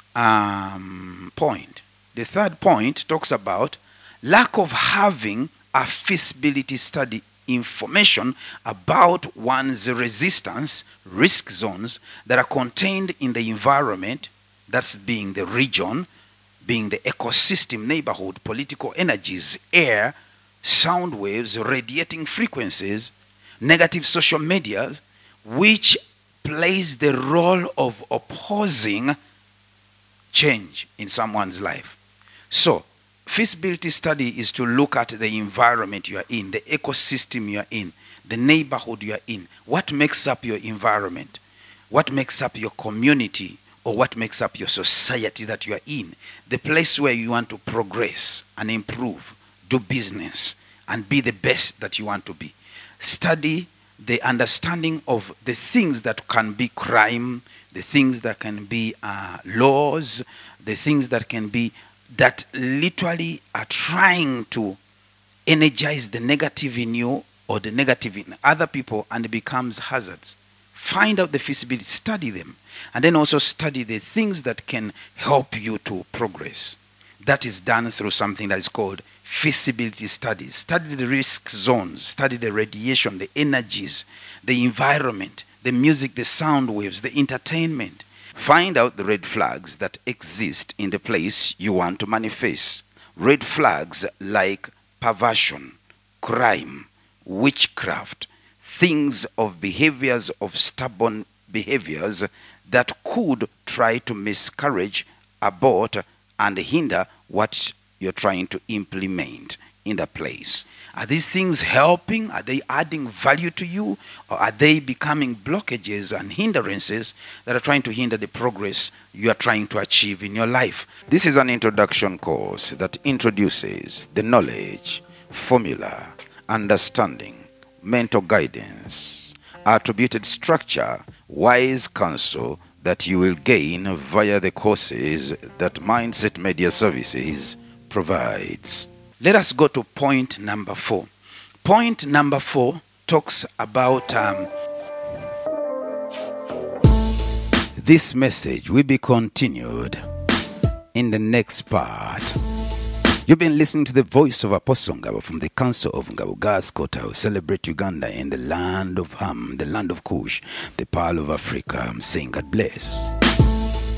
point. The third point talks about lack of having a feasibility study information about one's resistance risk zones that are contained in the environment, that's being the region, being the ecosystem, neighborhood, political energies, air, sound waves, radiating frequencies, negative social medias, which plays the role of opposing change in someone's life. So, feasibility study is to look at the environment you are in, the ecosystem you are in, the neighborhood you are in. What makes up your environment? What makes up your community? Or what makes up your society that you are in? The place where you want to progress and improve, do business, and be the best that you want to be. Study the understanding of the things that can be crime, the things that can be laws, the things that can be that literally are trying to energize the negative in you or the negative in other people, and it becomes hazards. Find out the feasibility, study them, and then also study the things that can help you to progress. That is done through something that is called feasibility studies. Study the risk zones, study the radiation, the energies, the environment, the music, the sound waves, the entertainment. Find out the red flags that exist in the place you want to manifest. Red flags like perversion, crime, witchcraft, things of behaviors, of stubborn behaviors that could try to miscarriage, abort, and hinder what you're trying to implement in the place. Are these things helping? Are they adding value to you? Or are they becoming blockages and hindrances that are trying to hinder the progress you are trying to achieve in your life? This is an introduction course that introduces the knowledge, formula, understanding, mental guidance, attributed structure, wise counsel that you will gain via the courses that Mindset Media Services provides. Let us go to point number 4. Point number 4 talks about this message will be continued in the next part. You've been listening to the voice of Apostle Ngabo from the Council of Ngabo. God's Kota will celebrate Uganda in the land of Ham, the land of Kush, the Pearl of Africa. I'm saying God bless.